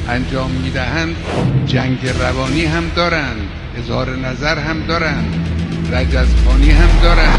انجام میدهند جنگ روانی هم دارند، اظهار نظر هم دارند، رجزخوانی هم دارند.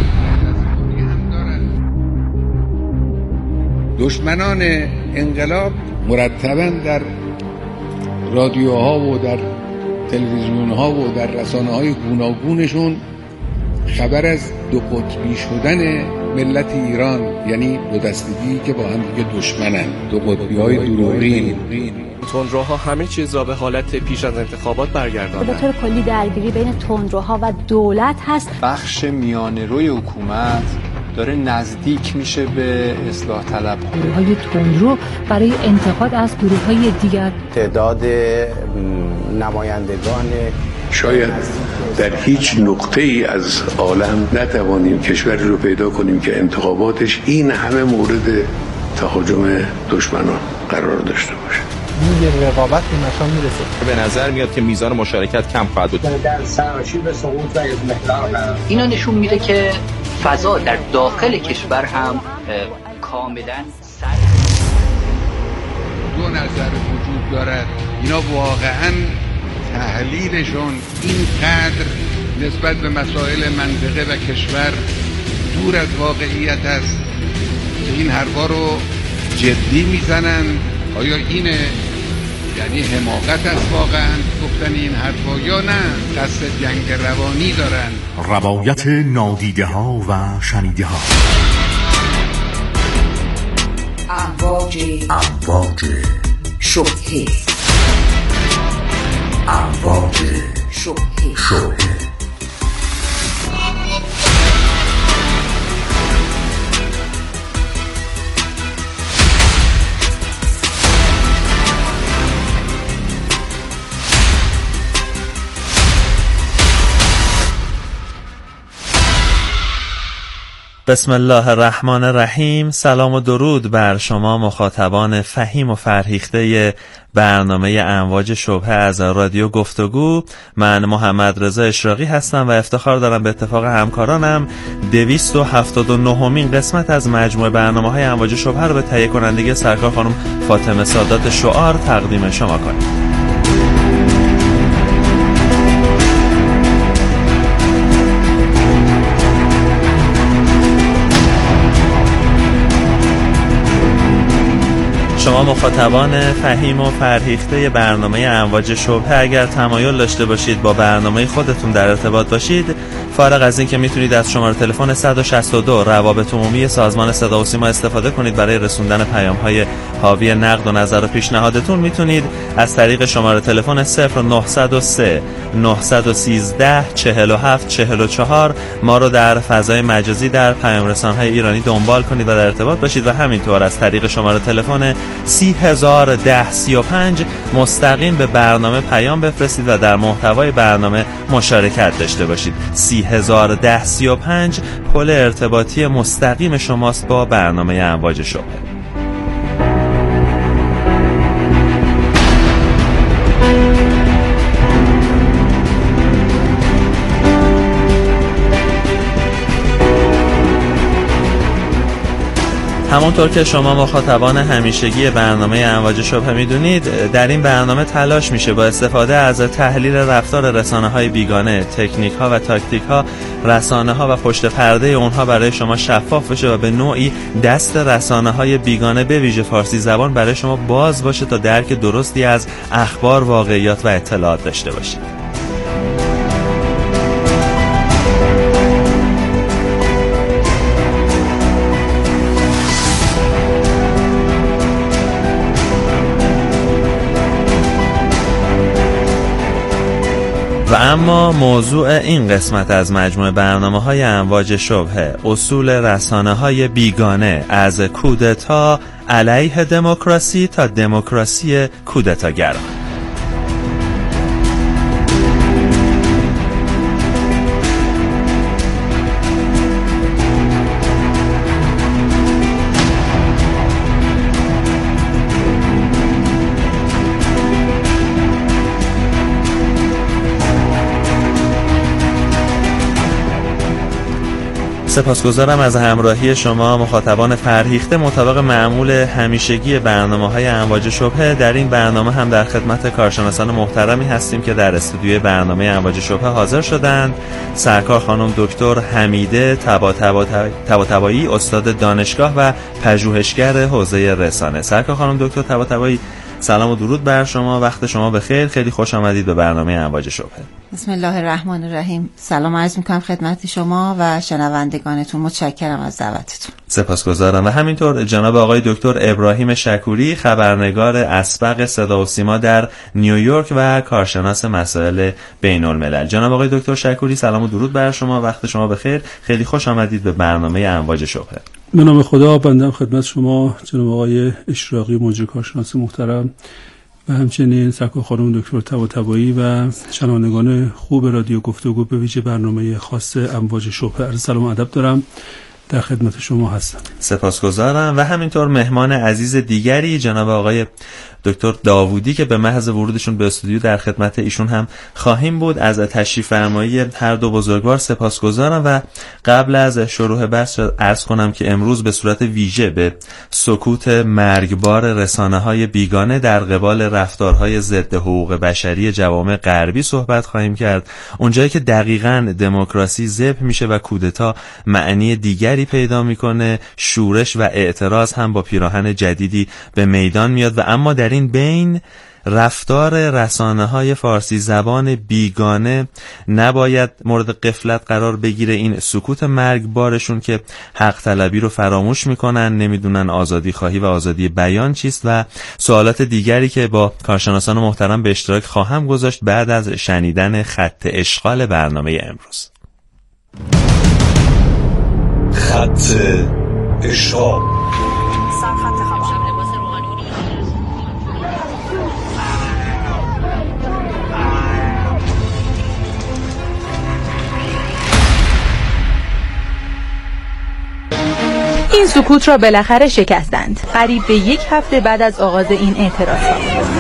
دشمنان انقلاب مرتباً در رادیوها و در تلویزیونها و در رسانه‌های گوناگونشون خبر از دو قطبی شدن ملت ایران، یعنی دو دستگی که با هم دیگه دشمنن، دو قطبی‌های دروغین. تندروها همه چیز را به حالت پیش از انتخابات برگرداندند. به طور کلی درگیری بین تندروها و دولت هست. بخش میانه روی حکومت داره نزدیک میشه به اصلاح طلب. گروه‌های تندرو برای انتقاد از گروه‌های دیگر. تعداد نمایندگان شاید در هیچ نقطه ای از عالم نتوانیم کشوری رو پیدا کنیم که انتخاباتش این همه مورد تهاجم دشمنان قرار داشته باشه. دیگه رقابت به نشان میرسه. به نظر میاد که میزان مشارکت کم خواهد بود. در سراشیب سقوط و اضمحلال اینا نشون میده که فضا در داخل کشور هم کاملا دو نظر وجود دارد. اینا واقعا تحلیلشون اینقدر نسبت به مسائل منطقه و کشور دور از واقعیت است که این حرفا رو جدی میزنن. آیا اینه یعنی حماقت است واقعا گفتن این حرفا یا نه قصد جنگ روانی دارن؟ روایت نادیده ها و شنیده ها. امواج شبهه. امواج شبهه. بسم الله الرحمن الرحیم. سلام و درود بر شما مخاطبان فهیم و فرهیخته برنامه امواج شبهه از رادیو گفتگو. من محمد رضا اشراقی هستم و افتخار دارم به اتفاق همکارانم 279مین قسمت از مجموعه برنامه‌های امواج شبهه رو به تهیه کنندگی سرکار خانم فاطمه سادات شعار تقدیم شما کنیم. شما مخاطبان فهیم و فرهیخته برنامه امواج شبهه اگر تمایل داشته باشید با برنامه خودتون در ارتباط باشید، فارغ از این که میتونید از شماره تلفن 162 روابط عمومی سازمان صدا و سیما استفاده کنید برای رسوندن پیام‌های حاوی نقد و نظر و پیشنهادتون، میتونید از طریق شماره تلفن 0903 913 47 44 ما رو در فضای مجازی در پیام رسان‌های ایرانی دنبال کنید و در ارتباط باشید و همینطور از طریق شماره تلفن 301035 مستقیم به برنامه پیام بفرستید و در محتوای برنامه مشارکت داشته باشید. 301035 پل ارتباطی مستقیم شماست با برنامه امواج شبهه. همونطور که شما مخاطبان همیشگی برنامه امواج شبهه میدونید، در این برنامه تلاش میشه با استفاده از تحلیل رفتار رسانه‌های بیگانه، تکنیک‌ها و تاکتیک‌ها رسانه‌ها و پشت پرده اونها برای شما شفاف بشه و به نوعی دست رسانه‌های بیگانه به ویژه فارسی زبان برای شما باز باشه تا درک درستی از اخبار، واقعیات و اطلاعات داشته باشید. و اما موضوع این قسمت از مجموعه برنامه‌های امواج شبهه، اصول رسانه‌های بیگانه از کودتا علیه دموکراسی تا دموکراسی کودتاگران. سپاسگزارم از همراهی شما مخاطبان فرهیخته. مطابق معمول همیشگی برنامه‌های امواج شبهه، در این برنامه هم در خدمت کارشناسان محترمی هستیم که در استودیوی برنامه امواج شبهه حاضر شدند. سرکار خانم دکتر حمیده طباطبایی، استاد دانشگاه و پژوهشگر حوزه رسانه. سرکار خانم دکتر طباطبایی، سلام و درود بر شما، وقت شما بخیر، خیلی خوش آمدید به برنامه امواج شبهه. بسم الله الرحمن الرحیم. سلام عرض میکنم خدمت شما و شنوندگانتون. متشکرم از دعوتتون. سپاسگزارم. و همینطور جناب آقای دکتر ابراهیم شکوری، خبرنگار اسبق صدا و سیما در نیویورک و کارشناس مسائل بین الملل. جناب آقای دکتر شکوری، سلام و درود بر شما، وقت شما بخیر، خیلی خوش آمدید به برنامه امواج شبهه. به نام خدا، بنده خدمت شما جناب آقای اشراقی، مجری کارشناس محترم و همچنین سرکار خانم دکتر طباطبایی و شنوندگان خوب رادیو گفتگو به ویژه برنامه خاص امواج شبهه، عرض سلام و ادب دارم، در خدمت شما هستم. سپاسگزارم. و همینطور مهمان عزیز دیگری جناب آقای دکتر داوودی که به محض ورودشون به استودیو در خدمت ایشون هم خواهیم بود. از تشریف فرمایی هر دو بزرگوار سپاسگزارم و قبل از شروع بحث عرض کنم که امروز به صورت ویژه به سکوت مرگبار رسانه‌های بیگانه در قبال رفتارهای ضد حقوق بشری جوامع غربی صحبت خواهیم کرد. اونجایی که دقیقاً دموکراسی ذبح میشه و کودتا معنی دیگری پیدا میکنه، شورش و اعتراض هم با پیراهن جدیدی به میدان میاد و اما در این بین رفتار رسانه‌های فارسی زبان بیگانه نباید مورد غفلت قرار بگیره. این سکوت مرگبارشون که حق طلبی رو فراموش میکنن، نمیدونن آزادی خواهی و آزادی بیان چیست و سوالات دیگری که با کارشناسان محترم به اشتراک خواهم گذاشت بعد از شنیدن خط اشغال برنامه امروز. خط اشغال. این سکوت را بالاخره شکستند قریب به یک هفته بعد از آغاز این اعتراضات.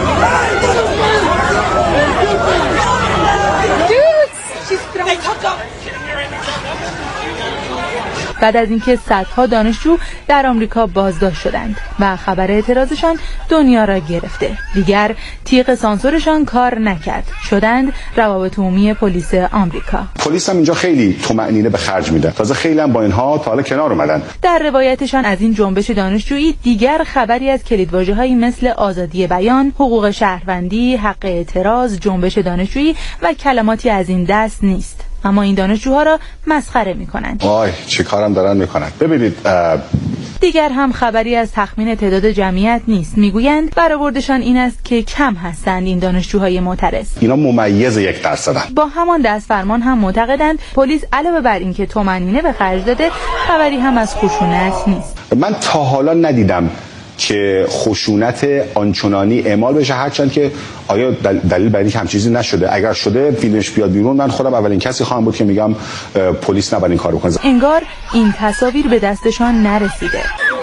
بعد از اینکه صدها دانشجو در آمریکا بازداشت شدند و خبر اعتراضشان دنیا را گرفته، دیگر تیغ سانسورشان کار نکرد، شدند روابط عمومی پلیس آمریکا. پلیس هم اینجا خیلی طمأنینه به خرج میده، تازه خیلی هم با اینها تا حالا کنار اومدن. در روایتشان از این جنبش دانشجویی دیگر خبری از کلیدواژه‌هایی مثل آزادی بیان، حقوق شهروندی، حق اعتراض، جنبش دانشجویی و کلماتی از این دست نیست. اما این دانشجوها را مسخره می‌کنند. وای چه کارم دارن می‌کنن. ببینید دیگر هم خبری از تخمین تعداد جمعیت نیست. میگویند برآوردشان این است که کم هستند این دانشجوهای معترض. اینا ممیز 1%. با همان دستفرمان هم معتقدند پلیس علاوه بر اینکه طمأنینه به خرج داده، خبری هم از خشونت نیست. من تا حالا ندیدم که خشونت آنچنانی اعمال بشه، هرچند که آیا دلیل برای اینکه هم چیزی نشده، اگر شده فیلمش بیاد بیرون، من خودم اولین کسی خواهم بود که میگم پلیس نباید این کارو کنه. انگار این تصاویر به دستشان نرسیده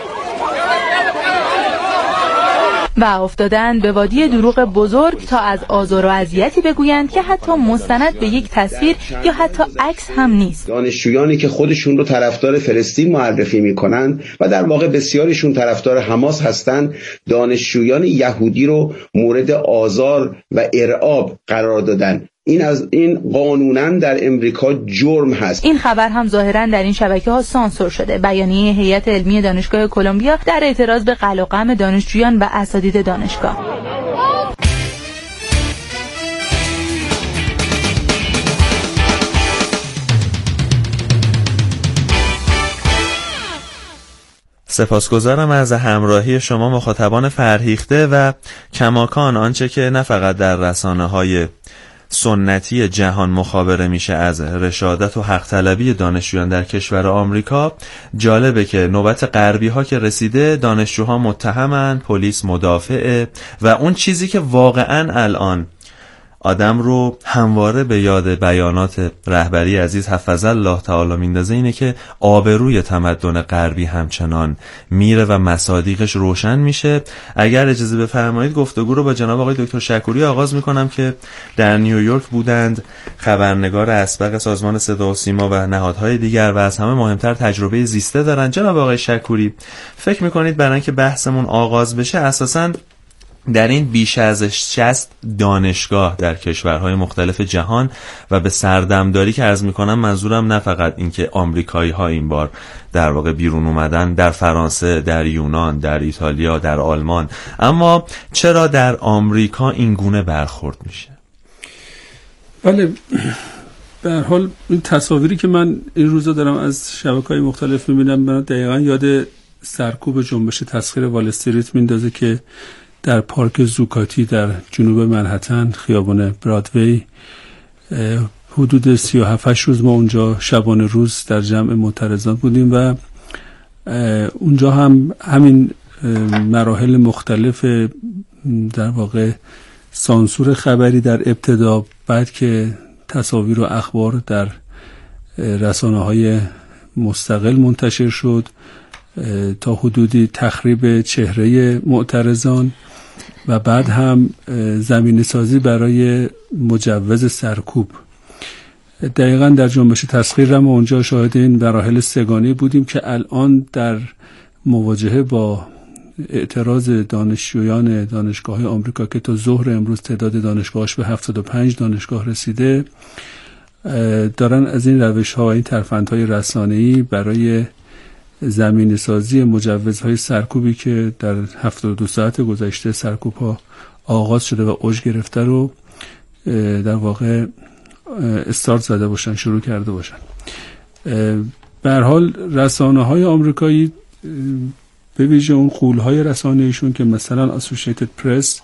و افتادند به وادی دروغ بزرگ تا از آزار و اذیتی بگویند که حتی مستند به یک تصویر یا حتی عکس هم نیست. دانشجویانی که خودشون رو طرفدار فلسطین معرفی میکنند و در واقع بسیاریشون طرفدار حماس هستند، دانشجویان یهودی رو مورد آزار و ارعاب قرار دادن. این قانونا در امریکا جرم هست. این خبر هم ظاهرا در این شبکه‌ها سانسور شده. بیانیه هیئت علمی دانشگاه کلمبیا در اعتراض به قل و قم دانشجویان و اساتید دانشگاه. سپاسگزارم از همراهی شما مخاطبان فرهیخته و کماکان. آنچه که نه فقط در رسانه‌های سنتی جهان مخابره میشه از رشادت و حق طلبی دانشجویان در کشور آمریکا، جالبه که نوبت غربی ها که رسیده دانشجوها متهمن، پلیس مدافعه و اون چیزی که واقعا الان آدم رو همواره به یاد بیانات رهبری عزیز حفظ الله تعالی میندازه اینه که آبروی تمدن غربی همچنان میره و مصادیقش روشن میشه. اگر اجازه بفرمایید گفتگو رو با جناب آقای دکتر شکوری آغاز میکنم که در نیویورک بودند، خبرنگار اسبق سازمان صدا و سیما و نهادهای دیگر و از همه مهمتر تجربه زیسته دارن. جناب آقای شکوری، فکر میکنید برای اینکه بحثمون آغاز بشه اساساً در این بیش از 60 دانشگاه در کشورهای مختلف جهان و به سردمداری که عرض میکنم منظورم نه فقط اینکه آمریکایی ها این بار در واقع بیرون اومدن، در فرانسه، در یونان، در ایتالیا، در آلمان، اما چرا در آمریکا این گونه برخورد میشه؟ بله، به هر حال این تصاویری که من این روزا دارم از شبکه‌های مختلف میبینم من دقیقاً یاد سرکوب جنبش تسخیر وال استریت میندازه که در پارک زوکاتی در جنوب منهتن خیابان برادوی حدود 37 روز ما اونجا شبانه روز در جمع معترضان بودیم و اونجا هم همین مراحل مختلف در واقع سانسور خبری در ابتدا، بعد که تصاویر و اخبار در رسانه‌های مستقل منتشر شد تا حدودی تخریب چهره معترضان و بعد هم زمینه سازی برای مجوز سرکوب. دقیقاً در جنبش تسخیر هم اونجا شاهد این مراحل سگانه بودیم که الان در مواجهه با اعتراض دانشجویان دانشگاه آمریکا که تا ظهر امروز تعداد دانشگاهش به 75 دانشگاه رسیده، دارن از این روش‌ها و این ترفندهای رسانه‌ای برای زمینه سازی مجوزهای سرکوبی که در 72 ساعت گذشته سرکوب ها آغاز شده و اوج گرفته رو در واقع استارت زده باشن، شروع کرده باشن. به هر حال رسانه‌های آمریکایی به ویژه اون غول‌های رسانه‌ایشون که مثلا اسوسییتد پرس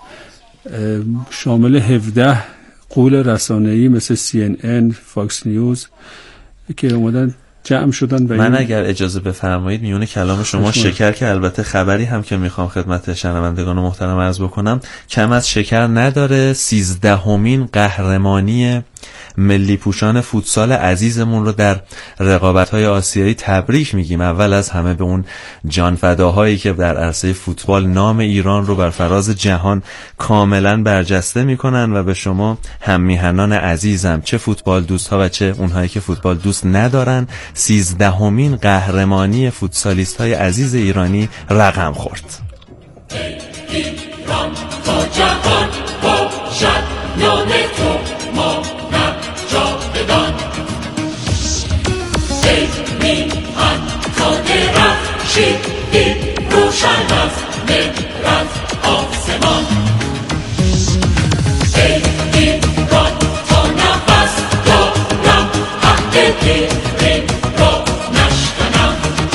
شامل 17 غول رسانه‌ای مثل CNN، فاکس نیوز که اومدن جمع شدن. من اگر اجازه بفرمایید میونه کلام شما شکر که البته خبری هم که میخوام خدمت شنوندگان محترم عرض بکنم کم از شکر نداره. 13مین قهرمانی ملی پوشان فوتسال عزیزمون رو در رقابت‌های آسیایی تبریک میگیم. اول از همه به اون جانفداهایی که در عرصه فوتبال نام ایران رو بر فراز جهان کاملا برجسته میکنن و به شما هم میهنان عزیزم، چه فوتبال دوست‌ها و چه اونهایی که فوتبال دوست ندارن، 13مین قهرمانی فوتسالیست‌های عزیز ایرانی رقم خورد. ایران تا جهان باشد نام تو ما جاودان، ای میهن تا درخشیدی روشن از مهر آسمان، ای ایران تا نفس دارم عهد پیرین را نشکنم،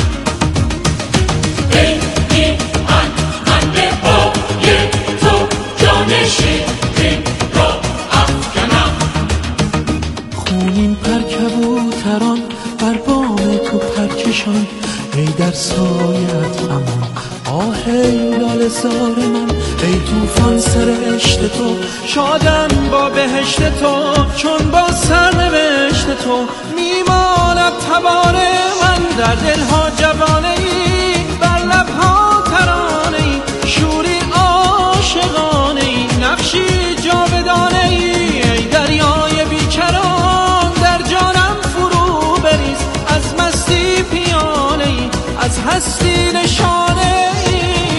ای میهن من به پای تو جان شیرین را افکنم. خونین پر کبوتران بر بام تو پرکشان، ای در سایت امان آه ای لاله زار من، ای توفان سرشت تو شادم با بهشت تو، چون با سرنوشت تو میماند تبان من، در دلها جوانه ای بر لبها ترانه ای، شوری عاشقانه ای نقشی جاودانه ای، ای دریای بیکران در جانم فرو بریز، از مستی پیانه ای از هستی نشانه ای،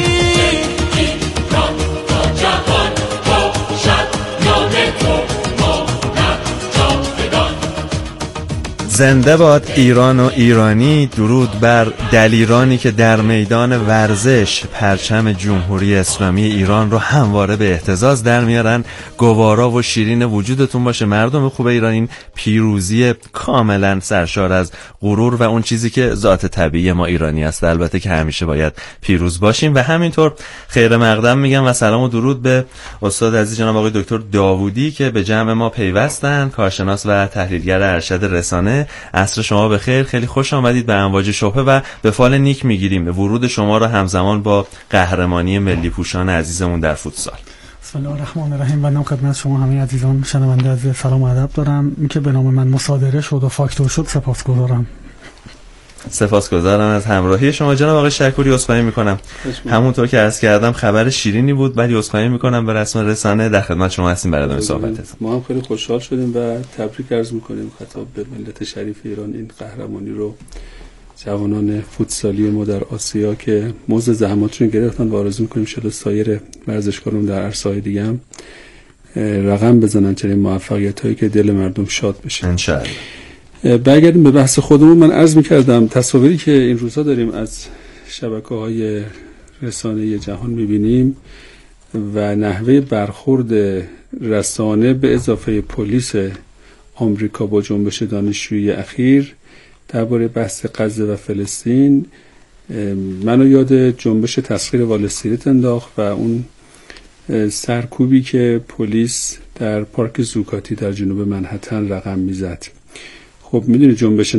ایران تا جهان باشد نام تو ماند جاودان. زنده باد ایران و ایرانی. درود بر دلیرانی که در میدان ورزش پرچم جمهوری اسلامی ایران رو همواره به اهتزاز در میارن. گوارا و شیرین وجودتون باشه مردم خوب ایران. این پیروزی کاملا سرشار از غرور و اون چیزی که ذات طبیعی ما ایرانی است، البته که همیشه باید پیروز باشیم. و همینطور خیر مقدم میگم و سلام و درود به استاد عزیز جناب آقای دکتر داوودی که به جمع ما پیوستن، کارشناس و تحلیلگر ارشد رسانه. عصر شما بخیر، خیلی خوش آمدید به امواج شبهه و به فال نیک میگیریم ورود شما را همزمان با قهرمانی ملی پوشان عزیزمون در فوتسال. بسم الله الرحمن الرحیم. بنده خدمت شما همه عزیزان شنونده عزیز سلام و ادب دارم. اینکه به نام من مصادره شد و فاکتور شد سپاسگزارم. سپاسگزارم از همراهی شما جناب آقای شکوری. عذرخواهی میکنم همونطور که عرض کردم خبر شیرینی بود، ولی عذرخواهی میکنم به رسم رسانه در خدمت شما هستیم برای ادامه صحبت. ما هم خیلی خوشحال شدیم و تبریک عرض میکنیم خطاب به ملت شریف ایران این قهرمانی رو جوانان فوتسالی ما در آسیا که موز زحماتشون گرفتن و آرزو میکنیم ان سایر ورزشکاران در عرصه‌های دیگه هم رقم بزنن چنین موفقیتایی که دل مردم شاد بشه ان شاء الله. برگردیم به بحث خودمون. من عرض می‌کردم تصاویری که این روزا داریم از شبکه‌های رسانه‌ای جهان می‌بینیم و نحوه برخورد رسانه به اضافه پلیس آمریکا با جنبش دانشجویی اخیر درباره بحث غزه و فلسطین منو یاد جنبش تسخیر وال استریت انداخت و اون سرکوبی که پلیس در پارک زوکاتی در جنوب منهتن رقم میزد. خب میدونی جنبش 99%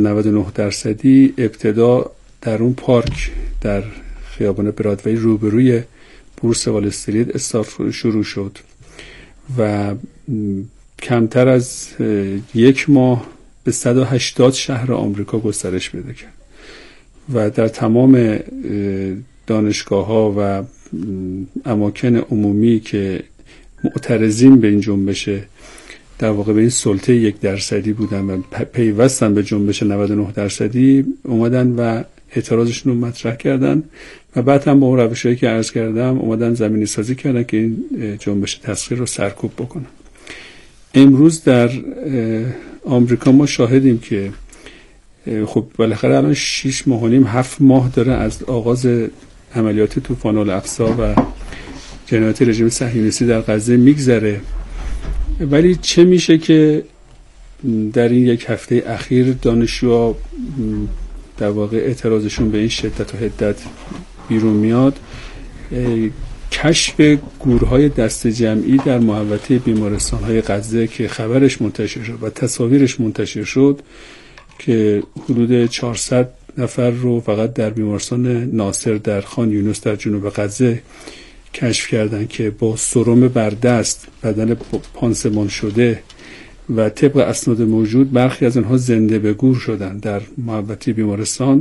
ابتدا در اون پارک در خیابان برادوی روبروی بورس وال استریت شروع شد و کمتر از یک ماه به 180 شهر آمریکا گسترش پیدا کرد و در تمام دانشگاه‌ها و اماکن عمومی که معترضین به این جنبش در واقع به این سلطه 1% بودن و پیوستن به جنبش 99% اومدن و اعتراضشون رو مطرح کردن و بعد هم با اون روش‌هایی که عرض کردم اومدن زمینی سازی کردن که این جنبش تسخیر رو سرکوب بکنن. امروز در آمریکا ما شاهدیم که خب بالاخره الان 6 ماه و نیم 7 ماه داره از آغاز عملیات طوفان الاقصی و جنایات رژیم صهیونیستی در غزه میگذره، ولی چه میشه که در این یک هفته اخیر دانشجوها در واقع اعتراضشون به این شدت و حدت بیرون میاد؟ کشف گورهای دست جمعی در محوطه بیمارستان‌های غزه که خبرش منتشر شد و تصاویرش منتشر شد که حدود 400 نفر رو فقط در بیمارستان ناصر در خان یونس در جنوب غزه کشف کردن که با سرم بر دست، بدن پانسمان شده و طبق اسناد موجود برخی از آنها زنده به گور شدن در محوطه بیمارستان.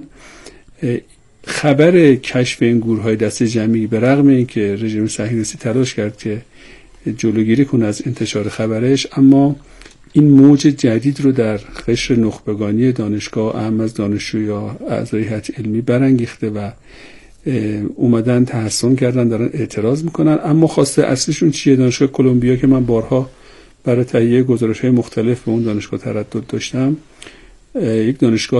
خبر کشف این گورهای دست جمعی به رغم اینکه رژیم صهیونیستی تلاش کرد که جلوگیری کنه از انتشار خبرش، اما این موج جدید رو در قشر نخبگانی دانشگاه اهم از دانشجو یا اعضای هیئت علمی برانگیخته و اومدن تحسن کردن، دارن اعتراض میکنن. اما خواسته اصلیشون چیه؟ دانشگاه کلمبیا که من بارها برای تهیه گزارش‌های مختلف به اون دانشگاه تردد داشتم، یک دانشگاه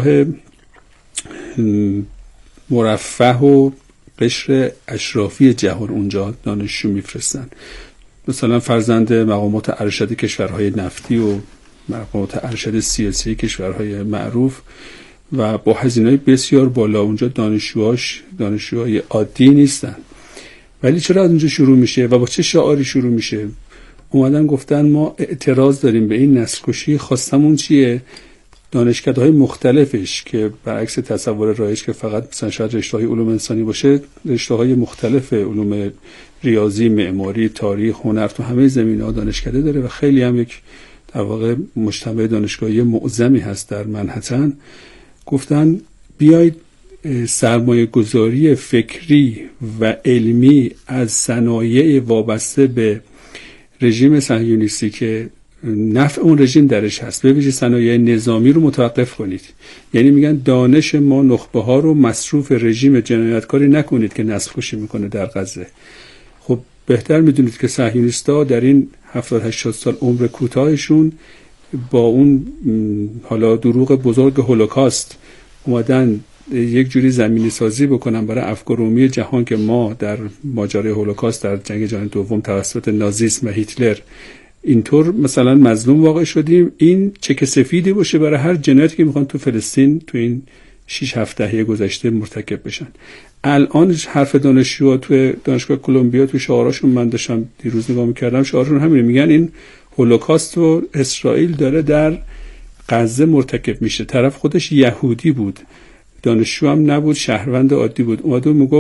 مرفه و قشر اشرافی جهان اونجا دانشجو میفرستن، مثلا فرزند مقامات ارشد کشورهای نفتی و مقامات ارشد سیاسی کشورهای معروف و با هزینه‌های بسیار بالا. اونجا دانشجوهای عادی نیستن. ولی چرا از اونجا شروع میشه و با چه شعاری شروع میشه؟ اومدن گفتن ما اعتراض داریم به این نسل‌کشی. خواستمون چیه؟ دانشکده‌های مختلفش که برعکس تصور رایج که فقط مثلا شاید رشته‌های علوم انسانی باشه، رشته‌های مختلف علوم ریاضی، معماری، تاریخ، هنر تو همه زمینه‌ها دانشکده داره و خیلی هم یک در واقع مجتمع دانشگاهی معظمی هست در منهتن. گفتن بیایید سرمایه گذاری فکری و علمی از صنایع وابسته به رژیم صهیونیستی که نفع اون رژیم درش هست، به ویژه صنایع نظامی رو متوقف کنید. یعنی میگن دانش ما نخبه ها رو مصروف رژیم جنایتکاری نکنید که نسل کشی میکنه در غزه. خب بهتر میدونید که صهیونیست‌ها در این 70-80 سال عمر کوتاهشون با اون حالا دروغ بزرگ هولوکاست اومدن یک جوری زمینی سازی بکنن برای افکارومی جهان که ما در ماجرای هولوکاست در جنگ جهانی دوم توسط نازیسم و هیتلر اینطور مثلا مظلوم واقع شدیم. این چک سفیدی باشه برای هر جنایتی که میخوان تو فلسطین تو این 6-7 دهه گذشته مرتکب بشن. الان حرف دانشجوها تو دانشگاه کلمبیا تو شعاراشون من داشتم دیروز نگاه میکردم، شعارشون همینه، میگن این هولوکاست رو اسرائیل داره در غزه مرتکب میشه. طرف خودش یهودی بود، دانشجو هم نبود، شهروند عادی بود، اومد و میگفت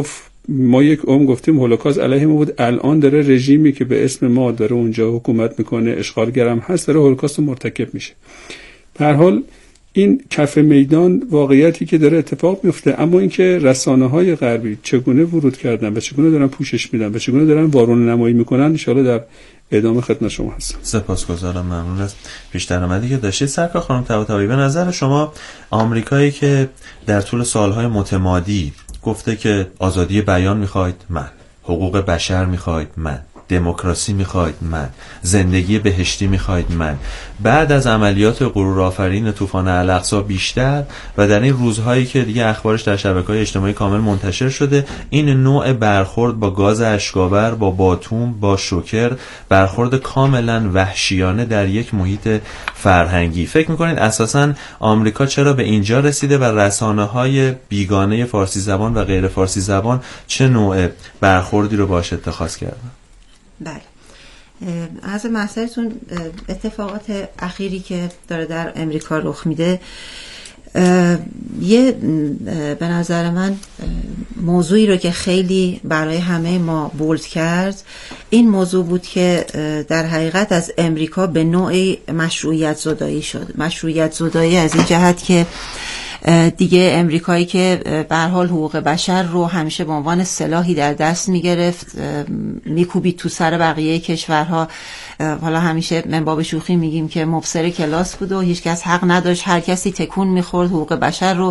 ما یک عمر گفتیم هولوکاست علیه ما بود، الان داره رژیمی که به اسم ما داره اونجا حکومت میکنه، اشغالگرم هست، داره هولوکاست مرتکب میشه. به هر حال این کف میدان واقعیتی که داره اتفاق میفته، اما اینکه رسانه‌های غربی چگونه ورود کردن و چگونه دارن پوشش میدن و چگونه دارن وارونه نمایی میکنن، ان شاءالله در ادامه خدمت شما هستم. سپاسگزارم، ممنون از پیش درآمدی که داشتید. سرکار خانم طباطبایی، به نظر شما آمریکایی که در طول سالهای متمادی گفته که آزادی بیان میخواید، من حقوق بشر میخواید، من دموکراسی میخواید، من زندگی بهشتی میخواید، من بعد از عملیات غرورآفرین طوفان الاقصی بیشتر و در این روزهایی که دیگه اخبارش در شبکه‌های اجتماعی کامل منتشر شده، این نوع برخورد با گاز اشک‌آور، با باتوم، با شوکر، برخورد کاملا وحشیانه در یک محیط فرهنگی، فکر میکنید اساساً آمریکا چرا به اینجا رسیده و رسانه‌های بیگانه فارسی زبان و غیر فارسی زبان چه نوع برخوردی رو باش اتخاذ کردن؟ بله، از مسئلتون اتفاقات اخیری که داره در امریکا رخ میده، یه به نظر من موضوعی رو که خیلی برای همه ما بولد کرد، این موضوع بود که در حقیقت از امریکا به نوعی مشروعیت زدایی شد. مشروعیت زدایی از این جهت که دیگه امریکایی که به هر حال حقوق بشر رو همیشه به عنوان سلاحی در دست میگرفت، میکوبید تو سر بقیه کشورها. حالا همیشه من باب شوخی میگیم که مبصر کلاس بود و هیچ کس حق نداشت هر کسی تکون میخورد حقوق بشر رو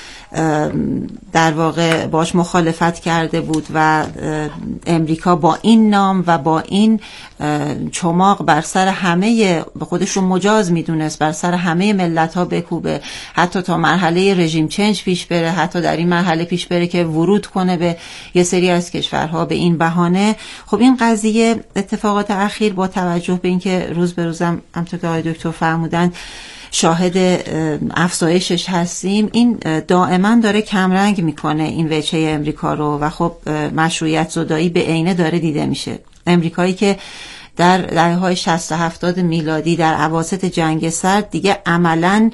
در واقع باش مخالفت کرده بود و امریکا با این نام و با این چماق بر سر همه، به خودش رو مجاز میدونست بر سر همه ملت ها بکوبه، حتی تا مرحله رژیم چنج پیش بره، حتی در این مرحله پیش بره که ورود کنه به یه سری از کشورها به این بهانه. خب این قضیه اتفاقات اخیر با توجه به اینکه روز به روزم همونطور که آقای دکتر فرمودن شاهد افزایشش هستیم، این دائما داره کمرنگ میکنه این وجهه امریکا رو و خب مشروعیت زدایی به عینه داره دیده میشه. امریکایی که در دهه‌های 60 و 70 میلادی در اواسط جنگ سرد دیگه عملاً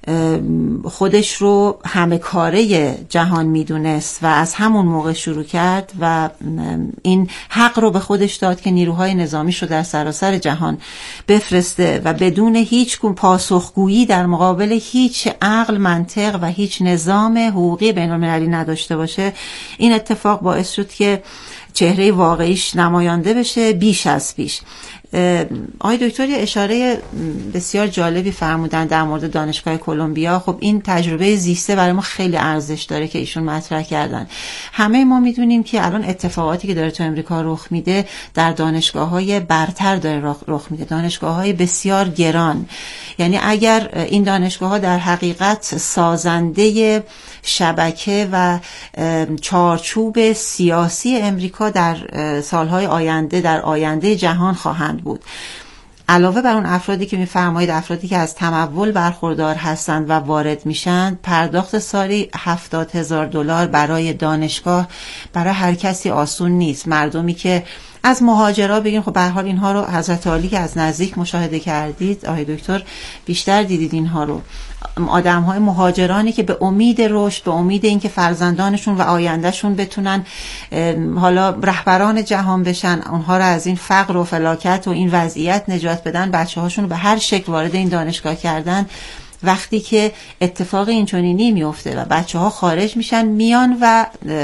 خودش رو همه کاره جهان میدونست و از همون موقع شروع کرد و این حق رو به خودش داد که نیروهای نظامیش رو در سراسر جهان بفرسته و بدون هیچ پاسخگویی در مقابل هیچ عقل، منطق و هیچ نظام حقوقی بین‌المللی نداشته باشه. این اتفاق باعث شد که چهره واقعیش نمایانده بشه بیش از پیش. آقای دکتر یه اشاره بسیار جالبی فرمودن در مورد دانشگاه کلمبیا. خب این تجربه زیسته برای ما خیلی ارزش داره که ایشون مطرح کردن. همه ما میدونیم که الان اتفاقاتی که داره تو امریکا رخ میده در دانشگاه‌های برتر داره رخ میده، دانشگاه‌های بسیار گران. یعنی اگر این دانشگاه‌ها در حقیقت سازنده شبکه و چارچوب سیاسی امریکا در سالهای آینده، در آینده جهان خواهند بود. علاوه بر اون افرادی که میفرمایید، افرادی که از تمول برخوردار هستند و وارد میشن، پرداخت سالی $70,000 برای دانشگاه برای هر کسی آسون نیست. مردمی که از مهاجرا بگیم، خب به هر حال اینها رو حضرت عالی که از نزدیک مشاهده کردید، آقای دکتر بیشتر دیدید اینها رو، آدم‌های مهاجرانی که به امید رشد، به امید اینکه فرزندانشون و آیندهشون بتونن حالا رهبران جهان بشن، اونها رو از این فقر و فلاکت و این وضعیت نجات بدن، بچه‌هاشون رو به هر شکل وارد این دانشگاه کردن. وقتی که اتفاق اینچنینی میفته و بچه‌ها خارج میشن، میان و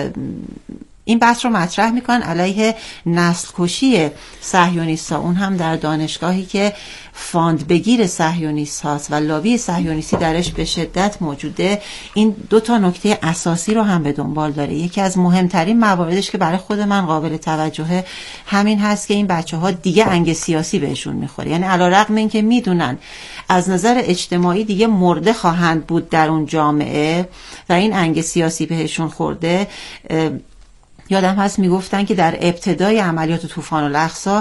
این بحث رو مطرح میکنن علیه نسل کشی صهیونیست‌ها، اون هم در دانشگاهی که فاند بگیر صهیونیست هاست و لابی صهیونیستی درش به شدت موجوده. این دو تا نکته اساسی رو هم به دنبال داره. یکی از مهمترین مواردش که برای خود من قابل توجهه همین هست که این بچه‌ها دیگه انگ سیاسی بهشون میخوره. یعنی علیرغم اینکه میدونن از نظر اجتماعی دیگه مرده خواهند بود در اون جامعه و این انگ سیاسی بهشون خورده، یادم هست میگفتن که در ابتدای عملیات طوفان الاقصی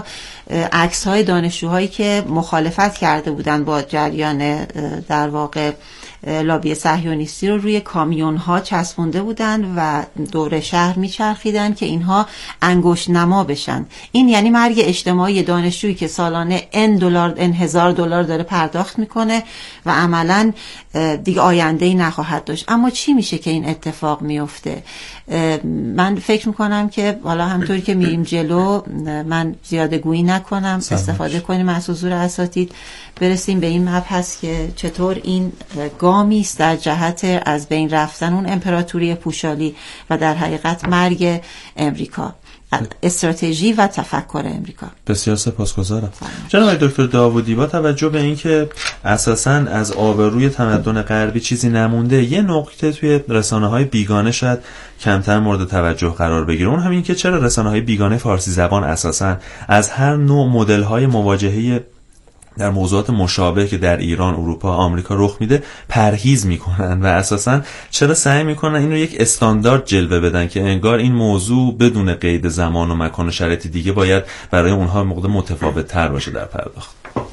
عکس‌های دانشجوهایی که مخالفت کرده بودن با جریان در واقع لابی صهیونیستی رو روی کامیون ها چسبونده بودن و دور شهر میچرخیدن که اینها انگشت نما بشن. این یعنی مرگ اجتماعی دانشجویی که سالانه $1000 داره پرداخت میکنه و عملاً دیگه آینده‌ای نخواهد داشت. اما چی میشه که این اتفاق میفته؟ من فکر میکنم که حالا همطوری که میریم جلو، من زیاده گویی نکنم، استفاده کنیم از حضور اساتید، برسیم به این مبحث که چطور این گامی است در جهت از بین رفتن اون امپراتوری پوشالی و در حقیقت مرگ امریکا، استراتژی و تفکر امریکا. بسیار سپاسگزارم. جناب دکتر داوودی، با توجه به اینکه اساساً از آبروی تمدن غربی چیزی نمونده، یه نکته توی رسانه‌های بیگانه شاید کمتر مورد توجه قرار بگیره، اون همین که چرا رسانه‌های بیگانه فارسی زبان اساساً از هر نوع مدل‌های مواجهه در موضوعات مشابه که در ایران، اروپا، آمریکا رخ میده پرهیز میکنن و اساساً چرا سعی میکنن اینو یک استاندارد جلوه بدن که انگار این موضوع بدون قید زمان و مکان و شرایط دیگه باید برای اونها مقدار متفاوت تر باشه در پرداخت.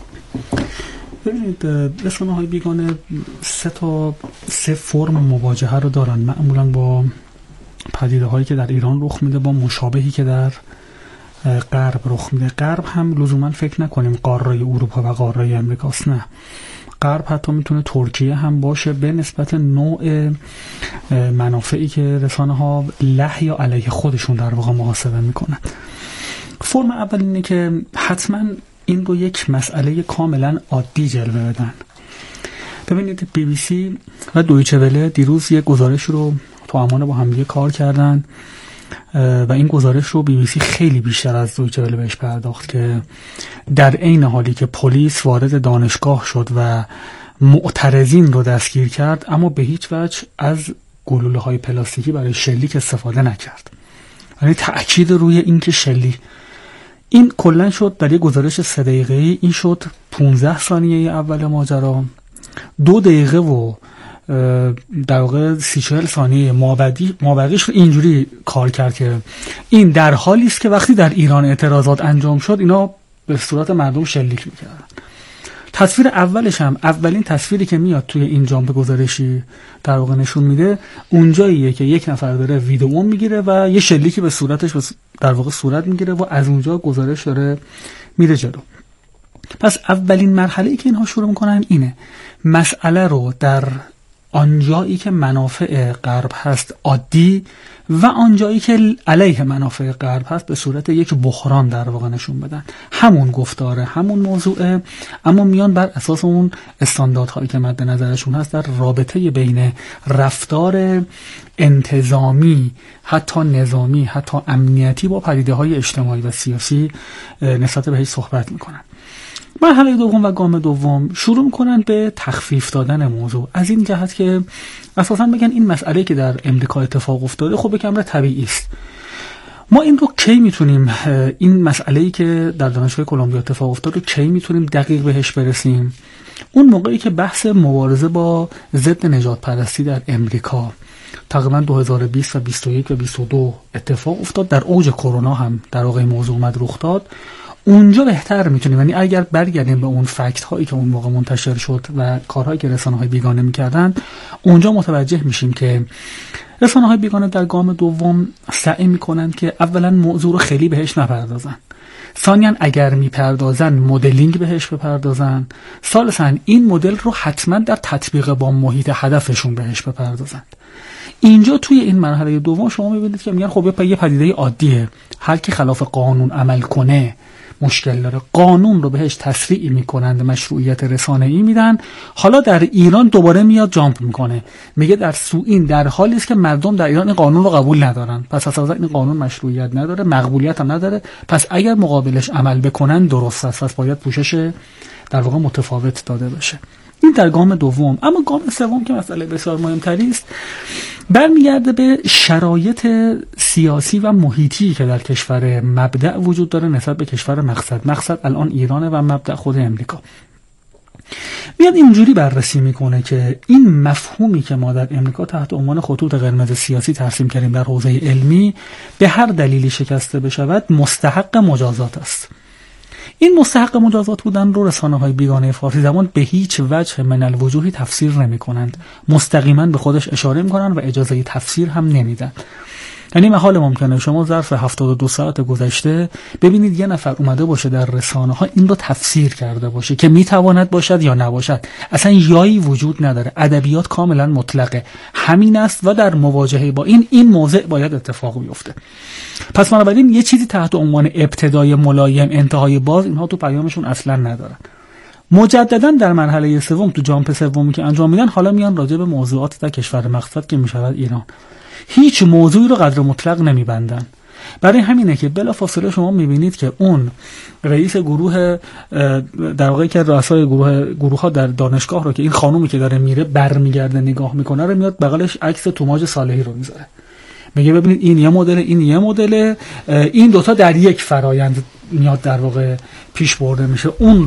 ببینید، رسانه‌های بیگانه سه فرم مواجهه رو دارن، معمولاً با پدیده‌هایی که در ایران رخ میده با مشابهی که در غرب رخ میده. غرب هم لزوما فکر نکنیم قاره اروپا و قاره امریکاست، نه. غرب حتی میتونه ترکیه هم باشه به نسبت نوع منافعی که رسانه ها له یا علیه خودشون در واقع محاسبه میکنن. فرم اول اینه که حتما این رو یک مسئله کاملا عادی جلوه بدن. ببینید، BBC و دویچه وله دیروز یک گزارش رو تو امان با هم دیگه کار کردن و این گزارش رو BBC خیلی بیشتر از دویچه وله بهش پرداخت که در عین حالی که پلیس وارد دانشگاه شد و معترضین رو دستگیر کرد، اما به هیچ وجه از گلوله‌های پلاستیکی برای شلیک استفاده نکرد. یعنی تأکید روی این که این کلا شد در یک گزارش 3 دقیقه‌ای، این شد 15 ثانیه اول ماجرا، 2 دقیقه و در واقع 30-40 ثانیه مابقیش رو اینجوری کار کرد که این در حالی است که وقتی در ایران اعتراضات انجام شد اینا به صورت مردم شلیک میکردن. تصویر اولش هم اولین تصویری که میاد توی این جامپ گزارشی در واقع نشون میده اونجاییه که یک نفر داره ویدئو میگیره و یه شلیکی به صورتش در واقع صورت میگیره و از اونجا گزارش داره میره جلو. پس اولین مرحله‌ای که اینها شروع میکنن اینه مسئله رو در آنجایی که منافع غرب هست عادی و آنجایی که علیه منافع غرب هست به صورت یک بحران در واقع نشون بدن. همون گفتاره، همون موضوعه، اما میان بر اساس اون استانداردهایی که مد نظرشون هست در رابطه بین رفتار انتظامی، حتی نظامی، حتی امنیتی با پدیده‌های اجتماعی و سیاسی نسبت بهش صحبت میکنن. مرحله دوم و گام دوم شروع میکنن به تخفیف دادن موضوع، از این جهت که اساسا بگن این مسئله که در امریکا اتفاق افتاده خب یک امر طبیعی است. ما این رو کی میتونیم، این مسئله‌ای که در دانشگاه کلمبیا اتفاق افتاده کی میتونیم دقیق بهش برسیم؟ اون موقعی که بحث مبارزه با ضد نژاد پرستی در امریکا تقریبا 2020 و 21 و 22 اتفاق افتاد، در اوج کرونا هم در واقع موضوع اومد رخ داد. اونجا بهتر میتونیم، یعنی اگر برگردیم به اون فکت هایی که اون موقع منتشر شد و کارهایی که رسانه های بیگانه میکردن، اونجا متوجه میشیم که رسانه های بیگانه در گام دوم سعی میکنن که اولا موضوع رو خیلی بهش نپردازن، ثانیاً اگر میپردازن مدلینگ بهش بپردازن، ثالثاً این مدل رو حتما در تطبیق با محیط هدفشون بهش بپردازن. اینجا توی این مرحله دوم شما میبینید که میگن خب یه پدیده عادیه، هر کی خلاف قانون عمل کنه مشکل داره، قانون رو بهش تسریع میکنند، مشروعیت رسانه‌ای میدن. حالا در ایران دوباره میاد جامپ میکنه، میگه این در حالی است که مردم در ایران این قانون رو قبول ندارن، پس اساسا این قانون مشروعیت نداره، مقبولیت هم نداره، پس اگر مقابلش عمل بکنن درست است، پس باید پوشش در واقع متفاوت داده بشه. این در گام دوم. اما گام سوم که مسئله بسیار مهمتری است، برمیگرده به شرایط سیاسی و محیطی که در کشور مبدأ وجود داره نسبت به کشور مقصد الان ایرانه و مبدأ خود امریکا. میاد اینجوری بررسی میکنه که این مفهومی که ما در امریکا تحت عنوان خطوط قرمز سیاسی ترسیم کردیم در حوزه علمی به هر دلیلی شکسته بشود مستحق مجازات است. این مستحق مجازات بودن رو رسانه‌های بیگانه فارسی زبان به هیچ وجه من الوجوهی تفسیر نمی‌کنند. مستقیما به خودش اشاره می‌کنند و اجازه تفسیر هم نمیدن. یعنی محال ممکنه شما ظرف 72 ساعت گذشته ببینید یه نفر اومده باشه در رسانه‌ها این رو تفسیر کرده باشه که میتواند باشد یا نباشد. اصلا یایی وجود نداره. ادبیات کاملا مطلقه. همین است و در مواجهه با این موضع باید اتفاق بیفته. پس بنابراین یه چیزی تحت عنوان ابتدای ملایم انتهای باز اینها تو پیامشون اصلا ندارن. مجددا در مرحله سوم تو جامپ سومی که انجام میدن حالا میان راجع به موضوعات در کشور مقصد که میشود ایران. هیچ موضوعی رو قدر مطلق نمیبندن. برای همینه که بلافاصله شما میبینید که اون رئیس گروه در واقع که رؤسای گروه ها در دانشگاه رو که این خانومی که داره میره برمیگرده نگاه میکنه رو میاد بغلش عکس توماج صالحی رو میذاره، میگه ببینید این یه مدل، این یه مدل، این دوتا در یک فرایند میاد در واقع پیش برده میشه. اون